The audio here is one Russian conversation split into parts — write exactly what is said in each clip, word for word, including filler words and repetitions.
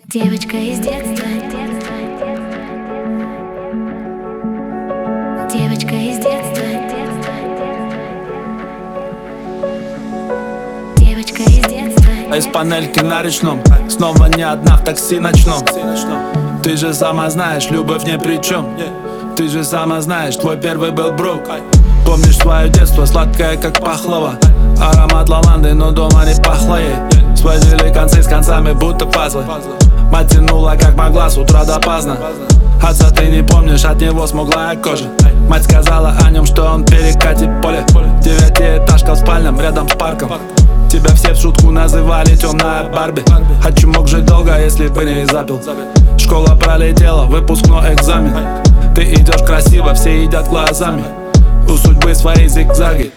Девочка из детства. Девочка из детства. Девочка из детства. А из панельки на речном снова не одна в такси ночном. Ты же сама знаешь, любовь ни при чем. Ты же сама знаешь, твой первый был брук. Помнишь свое детство, сладкое как пахлава. Аромат лаванды, но дома не пахло ей. Сводили концы с концами, будто пазлы. Мать тянула как могла с утра до поздно. Отца ты не помнишь, от него смуглая кожа. Мать сказала о нем, что он перекатит поле. Девятиэтажка в спальном, рядом с парком. Тебя все в шутку называли темная Барби. Хочу мог жить долго, если бы не запил. Школа пролетела, выпускной экзамен. Ты идешь красиво, все едят глазами. У судьбы свои зигзаги.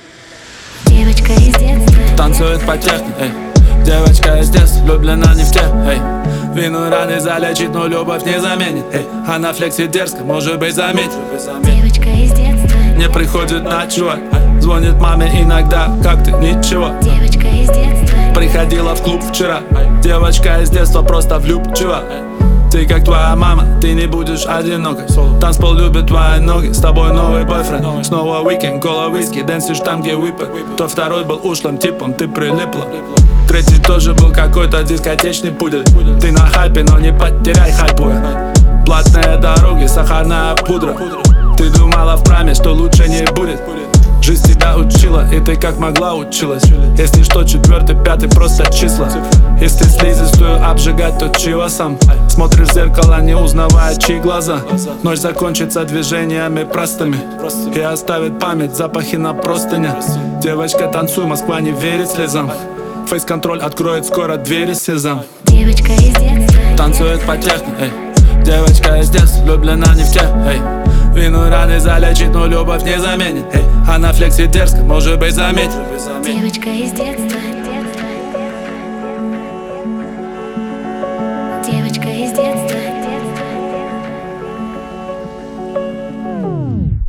Девочка из детства. Танцует по техно, эй. Девочка из детства, влюблена не в тех, эй. Вину раны залечит, но любовь не заменит, эй. Она флексит дерзко, может быть заметит. Девочка из детства. Не приходит ночевать, звонит маме иногда, как ты, ничего. Девочка из детства. Приходила в клуб вчера, девочка из детства просто влюбчива. Ты как твоя мама, ты не будешь одинокой. Танцпол любит твои ноги, с тобой новый бойфренд. Снова уикенд, кола, виски, дэнсишь там, где whip it. То второй был ушлым типом, ты прилипла. Третий тоже был какой-то дискотечный пудель. Ты на хайпе, но не потеряй хайпуя. Платные дороги, сахарная пудра. Ты думала в праме, что лучше не будет. Жизнь тебя учила, и ты как могла училась. Если что, четвертый, пятый, просто числа. Если слизистую обжигать, то чего сам? Смотришь в зеркало, не узнавая, чьи глаза. Ночь закончится движениями простыми и оставит память, запахи на простынях. Девочка, танцуй, Москва не верит слезам. Фейс-контроль откроет скоро двери сезам. Девочка из детства. Танцует по техно, эй. Девочка из детства, влюблена не в тех, эй. Вину раны залечит, но любовь не заменит, эй. Она флексит дерзко, может быть заметит. Девочка из детства. Девочка из детства.